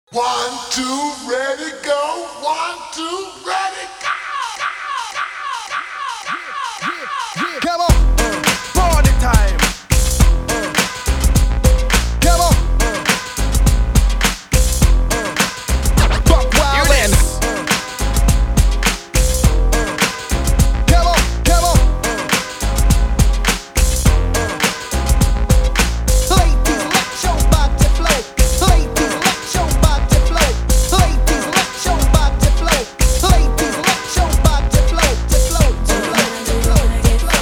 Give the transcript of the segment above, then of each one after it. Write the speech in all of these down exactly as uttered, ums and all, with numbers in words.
One, two, ready, go. One, two, ready, go. Come on, party time. Come on, buck wild in. Come on, come on. Ladies, let your body flow. Ladies, let your body flow. Ladies, let your body flow. Ladies, let your body flow. To flow, to flow, to flow, to flow.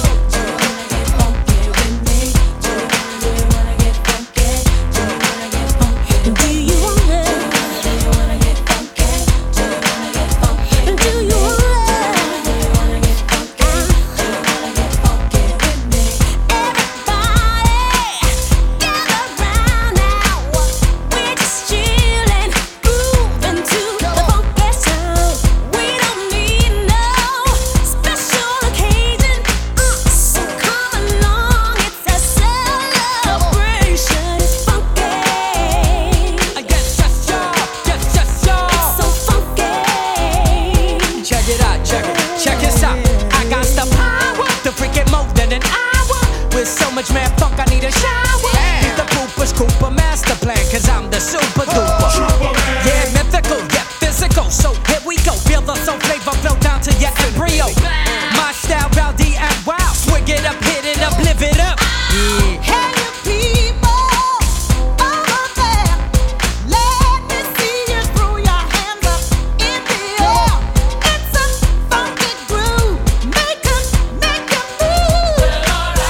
So much mad funk, I need a shower. Need the pooper scooper master plan, cause I'm the super duper. Yeah, mythical, yeah, physical. So here we go, feel the soul flavor flow down to your embryo. My style, rowdy and wild. Swig it up, hit it up, live it up. Yeah. Hey, you people over there, let me see you throw your hands up in the air. It's a funky groove, make 'em, make 'em move.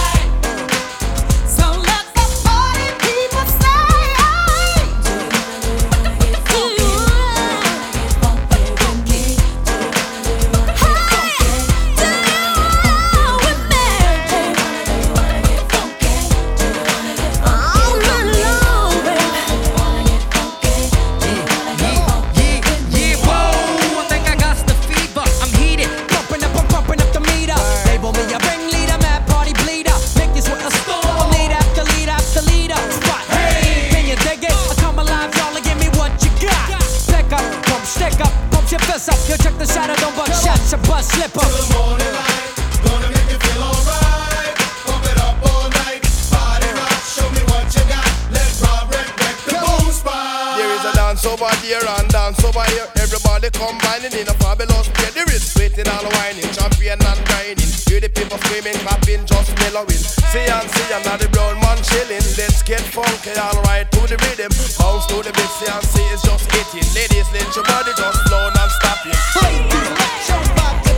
So let the party people say, hey, do you wanna get funky? Funky with me? Do you wanna get funky? Do you roll with me? Do you wanna get funky? Do you wanna get funky? All night long, baby. Do you wanna get funky? Do you wanna get funky? Yeah, yeah, whoa, I think I got the fever. I'm heated, pumping up, I'm pumping up the meter. Label me a ringleader, mad party bleeder. Make this with a storm, lead after lead after leader. Spot, hey, can you dig it? I come alive, y'all, and give me what you got. Pick up, pump, stick up, pump your fist up. Yo, check the shadow, don't bust shots, and bust slip up. Morning light, gonna make you feel alright. Pump it up all night, body rock. Show me what you got. Let's rock, wreck, wreck the boom spot. There is a dance over there and dance over here. Everybody combining in a fabulous way. There is sweating and whining, champion and grinding. Hear the people screaming, clapping, just mellowing. See and see another brown man chilling. Let's get funky and right to the rhythm. Bounce to the beat, see and see it's just hitting. Ladies, let your body just flow non-stopping. Ladies, let your body